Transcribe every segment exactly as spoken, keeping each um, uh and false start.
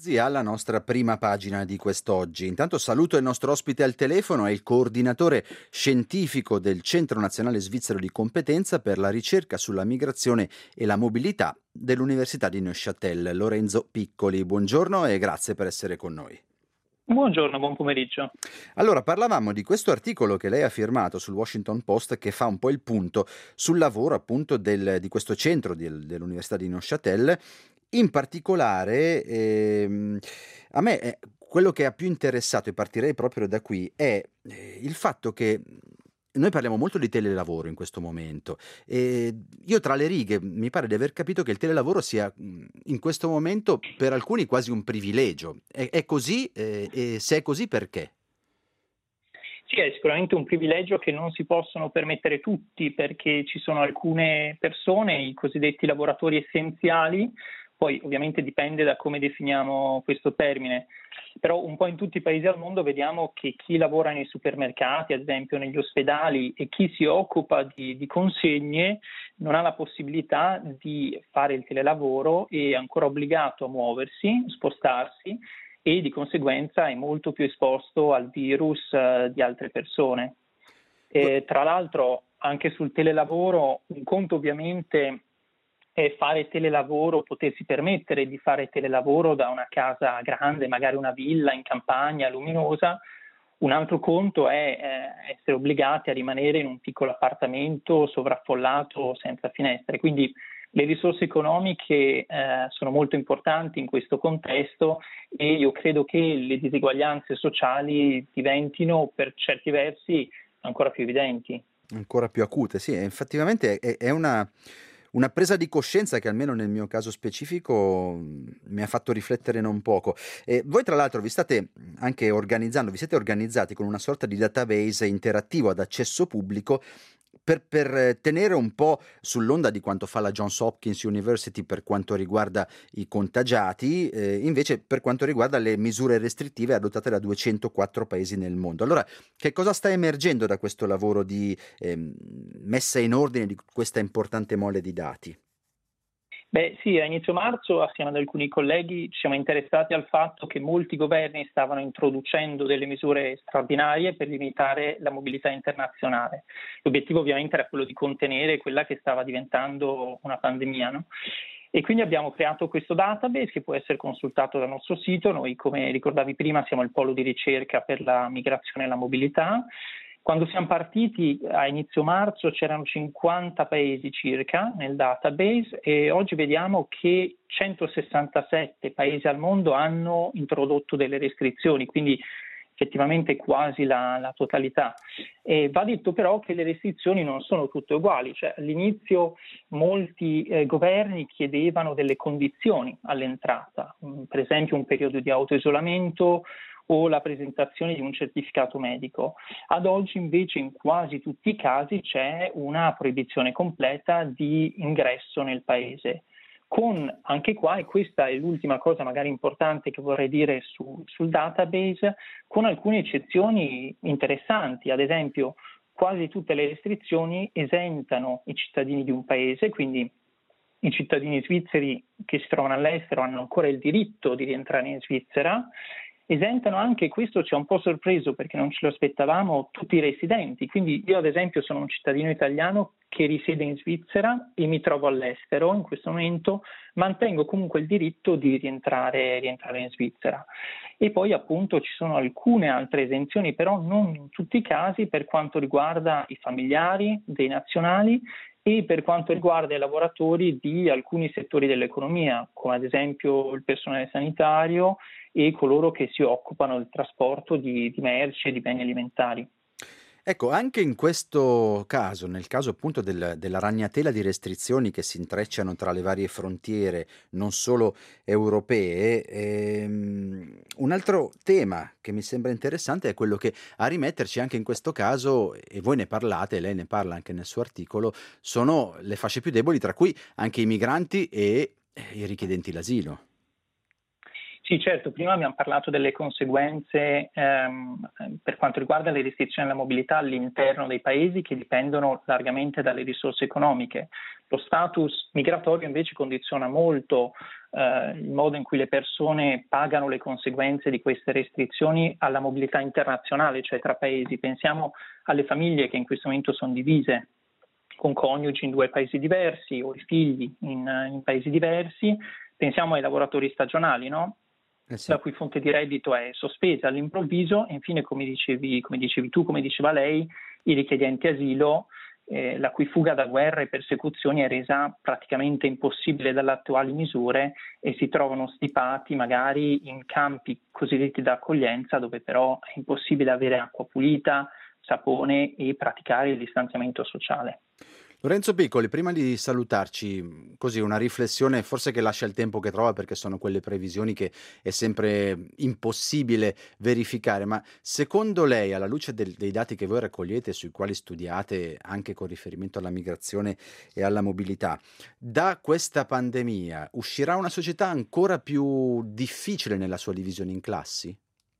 mezzi alla nostra prima pagina di quest'oggi. Intanto saluto il nostro ospite al telefono, è il coordinatore scientifico del Centro Nazionale Svizzero di Competenza per la ricerca sulla migrazione e la mobilità dell'Università di Neuchâtel, Lorenzo Piccoli. Buongiorno e grazie per essere con noi. Buongiorno, buon pomeriggio. Allora, parlavamo di questo articolo che lei ha firmato sul Washington Post che fa un po' il punto sul lavoro appunto del, di questo centro del- dell'Università di Neuchâtel. In particolare, ehm, a me eh, quello che ha più interessato, e partirei proprio da qui, è eh, il fatto che noi parliamo molto di telelavoro in questo momento. E io tra le righe mi pare di aver capito che il telelavoro sia mh, in questo momento per alcuni quasi un privilegio. È, è così? Eh, e se è così, perché? Sì, è sicuramente un privilegio che non si possono permettere tutti perché ci sono alcune persone, i cosiddetti lavoratori essenziali, poi ovviamente dipende da come definiamo questo termine, però un po' in tutti i paesi al mondo vediamo che chi lavora nei supermercati, ad esempio negli ospedali, e chi si occupa di, di consegne non ha la possibilità di fare il telelavoro e è ancora obbligato a muoversi, spostarsi e di conseguenza è molto più esposto al virus eh, di altre persone. E, tra l'altro anche sul telelavoro un conto ovviamente è fare telelavoro, potersi permettere di fare telelavoro da una casa grande, magari una villa in campagna luminosa. Un altro conto è eh, essere obbligati a rimanere in un piccolo appartamento sovraffollato senza finestre. Quindi le risorse economiche eh, sono molto importanti in questo contesto e io credo che le diseguaglianze sociali diventino per certi versi ancora più evidenti. Ancora più acute, sì, e effettivamente è, è una, una presa di coscienza che almeno nel mio caso specifico mh, mi ha fatto riflettere non poco. E voi tra l'altro vi state anche organizzando, vi siete organizzati con una sorta di database interattivo ad accesso pubblico per, per eh, tenere un po' sull'onda di quanto fa la Johns Hopkins University per quanto riguarda i contagiati, eh, invece per quanto riguarda le misure restrittive adottate da duecentoquattro paesi nel mondo. Allora, che cosa sta emergendo da questo lavoro di ehm, messa in ordine di questa importante mole di dati? Beh sì, a inizio marzo assieme ad alcuni colleghi ci siamo interessati al fatto che molti governi stavano introducendo delle misure straordinarie per limitare la mobilità internazionale. L'obiettivo ovviamente era quello di contenere quella che stava diventando una pandemia, no? E quindi abbiamo creato questo database che può essere consultato dal nostro sito. Noi, come ricordavi prima, siamo il polo di ricerca per la migrazione e la mobilità. Quando siamo partiti a inizio marzo c'erano cinquanta paesi circa nel database e oggi vediamo che centosessantasette paesi al mondo hanno introdotto delle restrizioni, quindi effettivamente quasi la, la totalità. E va detto però che le restrizioni non sono tutte uguali, cioè all'inizio molti eh, governi chiedevano delle condizioni all'entrata, mh, per esempio un periodo di autoisolamento o la presentazione di un certificato medico. Ad oggi invece in quasi tutti i casi c'è una proibizione completa di ingresso nel paese. Con anche qua, e questa è l'ultima cosa magari importante che vorrei dire su, sul database, con alcune eccezioni interessanti, ad esempio quasi tutte le restrizioni esentano i cittadini di un paese, quindi i cittadini svizzeri che si trovano all'estero hanno ancora il diritto di rientrare in Svizzera. Esentano anche, questo ci ha un po' sorpreso perché non ce lo aspettavamo, tutti i residenti. Quindi io ad esempio sono un cittadino italiano che risiede in Svizzera e mi trovo all'estero in questo momento, mantengo comunque il diritto di rientrare, rientrare in Svizzera. E poi appunto ci sono alcune altre esenzioni, però non in tutti i casi per quanto riguarda i familiari dei nazionali e per quanto riguarda i lavoratori di alcuni settori dell'economia, come ad esempio il personale sanitario e coloro che si occupano del trasporto di, di merci e di beni alimentari. Ecco, anche in questo caso, nel caso appunto del- della ragnatela di restrizioni che si intrecciano tra le varie frontiere, non solo europee, ehm, un altro tema che mi sembra interessante è quello che a rimetterci anche in questo caso, e voi ne parlate, lei ne parla anche nel suo articolo, sono le fasce più deboli, tra cui anche i migranti e eh, i richiedenti l'asilo. Sì, certo, prima abbiamo parlato delle conseguenze ehm, per quanto riguarda le restrizioni alla mobilità all'interno dei paesi che dipendono largamente dalle risorse economiche. Lo status migratorio invece condiziona molto eh, il modo in cui le persone pagano le conseguenze di queste restrizioni alla mobilità internazionale, cioè tra paesi. Pensiamo alle famiglie che in questo momento sono divise con coniugi in due paesi diversi o i figli in, in paesi diversi. Pensiamo ai lavoratori stagionali, no? Eh sì. La cui fonte di reddito è sospesa all'improvviso, e infine, come dicevi, come dicevi tu, come diceva lei, i richiedenti asilo, eh, la cui fuga da guerre e persecuzioni è resa praticamente impossibile dalle attuali misure, e si trovano stipati magari in campi cosiddetti d'accoglienza, dove però è impossibile avere acqua pulita, sapone e praticare il distanziamento sociale. Lorenzo Piccoli, prima di salutarci, così una riflessione forse che lascia il tempo che trova, perché sono quelle previsioni che è sempre impossibile verificare, ma secondo lei, alla luce del- dei dati che voi raccogliete, sui quali studiate anche con riferimento alla migrazione e alla mobilità, da questa pandemia uscirà una società ancora più difficile nella sua divisione in classi?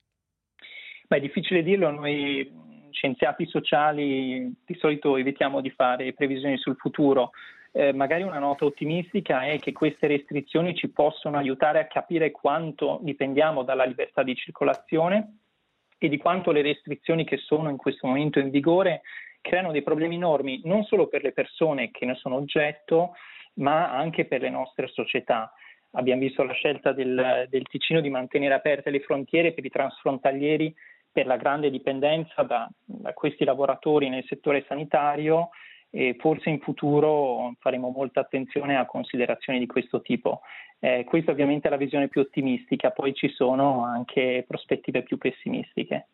Beh, è difficile dirlo, noi mh, scienziati sociali di solito evitiamo di fare previsioni sul futuro. Eh, magari una nota ottimistica è che queste restrizioni ci possono aiutare a capire quanto dipendiamo dalla libertà di circolazione e di quanto le restrizioni che sono in questo momento in vigore creano dei problemi enormi, non solo per le persone che ne sono oggetto, ma anche per le nostre società. Abbiamo visto la scelta del, del Ticino di mantenere aperte le frontiere per i transfrontalieri, per la grande dipendenza da, da questi lavoratori nel settore sanitario, e forse in futuro faremo molta attenzione a considerazioni di questo tipo. Eh, questa ovviamente è la visione più ottimistica, poi ci sono anche prospettive più pessimistiche.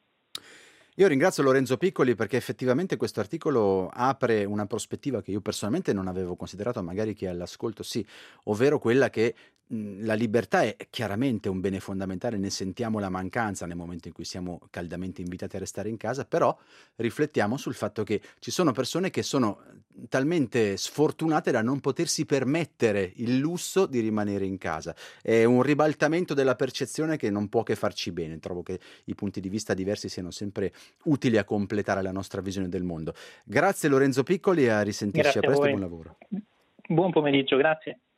Io ringrazio Lorenzo Piccoli perché effettivamente questo articolo apre una prospettiva che io personalmente non avevo considerato, magari chi è all'ascolto sì, ovvero quella che mh, la libertà è chiaramente un bene fondamentale, ne sentiamo la mancanza nel momento in cui siamo caldamente invitati a restare in casa, però riflettiamo sul fatto che ci sono persone che sono talmente sfortunate da non potersi permettere il lusso di rimanere in casa. È un ribaltamento della percezione che non può che farci bene. Trovo che i punti di vista diversi siano sempre utili a completare la nostra visione del mondo. Grazie Lorenzo Piccoli e a risentirci a Grazie a presto e voi. buon lavoro. Buon pomeriggio, grazie.